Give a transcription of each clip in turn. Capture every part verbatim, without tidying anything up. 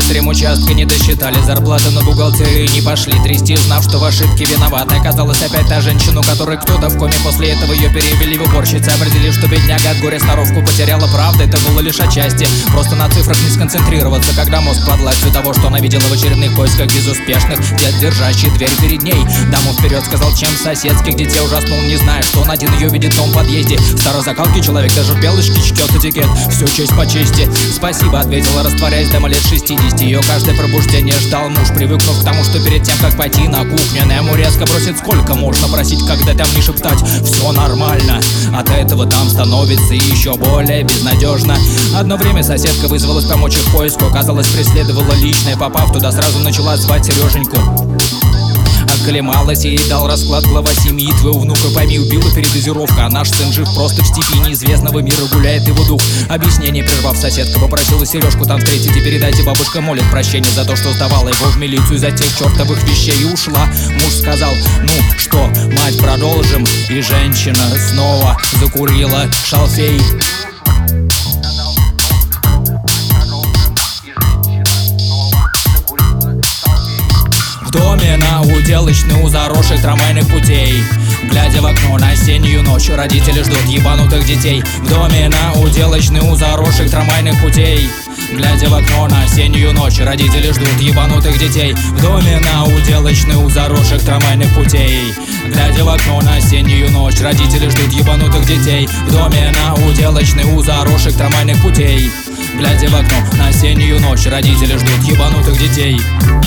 секретарем участка не досчитали зарплаты, на бухгалтерию не пошли трясти, знав, что в ошибке виновата оказалась опять та женщина, у которой кто-то в коме. После этого ее перевели в уборщицы, определив, что бедняга от горя сноровку потеряла. Правда, это было лишь отчасти, просто на цифрах не сконцентрироваться, когда мозг под властью того, что она видела в очередных поисках безуспешных. Дед, держащий дверь перед ней, даму вперед сказал, чем соседских детей ужаснул, не зная, что он один ее видит в том подъезде. Старой закалки человек даже в белочке чтет этикет, все честь по чести. Спасибо, ответила, растворяясь, дама лет шестидесяти. Ее каждое пробуждение ждал муж, привыкнув к тому, что перед тем, как пойти на кухню, она ему резко бросит: сколько можно просить, когда там не шептать все нормально. От этого там становится еще более безнадежно. Одно время соседка вызвалась помочь их поиску, оказалось, преследовала личное. Попав туда, сразу начала звать Сереженьку. Оклемалась, ей дал расклад глава семьи. Твоего внука, пойми, убила передозировка, а наш сын жив просто в степи неизвестного мира, гуляет его дух. Объяснение прервав, соседка попросила Сережку там встретить и передайте, бабушка молит прощения за то, что сдавала его в милицию за тех чертовых вещей, и ушла. Муж сказал: ну что, мать, продолжим? И женщина снова закурила шалфей. В доме на уделочной у заросших трамвайных путей, глядя в окно на осеннюю ночь, родители ждут ебанутых детей. В доме на уделочной у заросших трамвайных путей, глядя в окно на осеннюю ночь, родители ждут ебанутых детей. В доме на уделочной у заросших трамвайных путей, глядя в окно на осеннюю ночь, родители ждут ебанутых детей. В доме на уделочной у заросших трамвайных путей, глядя в окно на осеннюю ночь, родители ждут ебанутых детей.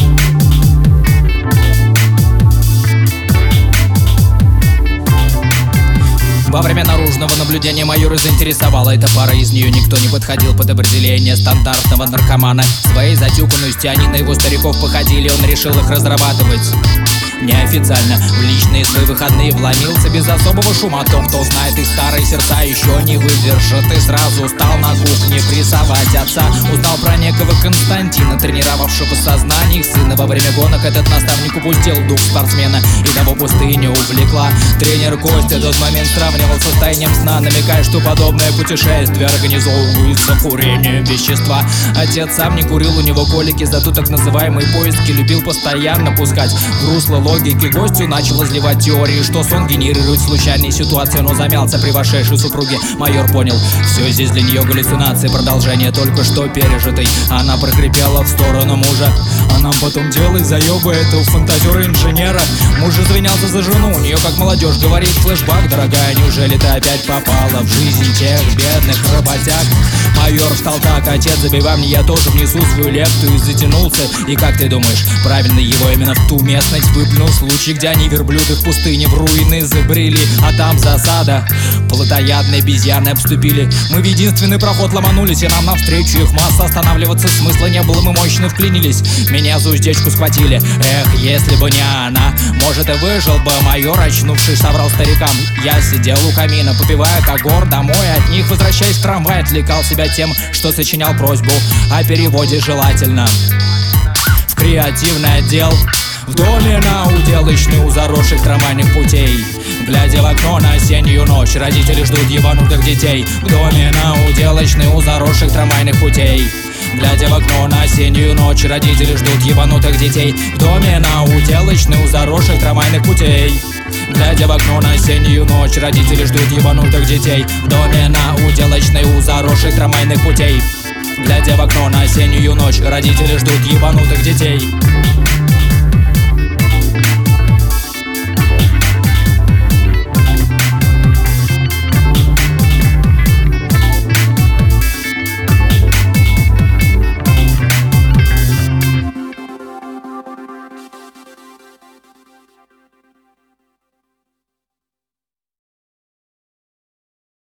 Во время наружного наблюдения майора заинтересовала эта пара, из нее никто не подходил под определение стандартного наркомана. Своей затюканностью они на его стариков походили, он решил их разрабатывать неофициально. В личные свои выходные вломился без особого шума. То, кто знает их старые сердца, еще не выдержит, и сразу стал на кухне прессовать отца. Узнал про некого Константина, тренировавшего сознание их сына. Во время гонок этот наставник упустил дух спортсмена, и того пустыня увлекла. Тренер Костя в тот момент сравнивал состоянием сна, намекая, что подобное путешествие организовывается курением вещества. Отец сам не курил, у него колики, зато так называемые поиски любил постоянно пускать в русло логики. Гостю начал изливать теории, что сон генерирует случайные ситуации, но замялся при вошедшей супруге. Майор понял, все здесь для нее галлюцинации, продолжение только что пережитой. Она прохрипела в сторону мужа: а нам потом делай заебы этого фантазера-инженера. Муж извинялся за жену, у нее, как молодежь говорит, флешбак: дорогая, неужели ты опять попала в жизнь тех бедных работяг? Майор встал так: отец, забивай мне, я тоже внесу свою лепту. И затянулся. И как ты думаешь, правильно его именно в ту местность выплюнул? Случай, где они, верблюды, в пустыне в руины забрели, а там засада. Плотоядные обезьяны обступили. Мы в единственный проход ломанулись, и нам навстречу их масса. Останавливаться смысла не было, мы мощно вклинились. Меня за уздечку схватили. Эх, если бы не она, может, и выжил бы. Майор, очнувшись, соврал старикам: я сидел у камина, попивая когор, домой от них возвращаясь в трамвай, отвлекал себя тем, что сочинял просьбу о переводе, желательно в креативный отдел. В доме на уделочной у заросших трамвайных путей, глядя в окно на осеннюю ночь, родители ждут ебанутых детей. В доме на уделочной у заросших трамвайных путей, глядя в окно на осеннюю ночь, родители ждут ебанутых детей. В доме на уделочной у заросших трамвайных путей, глядя в окно на осеннюю ночь, родители ждут ебанутых детей. В доме на уделочной у заросших трамвайных путей, глядя в окно на осеннюю ночь, родители ждут ебанутых детей.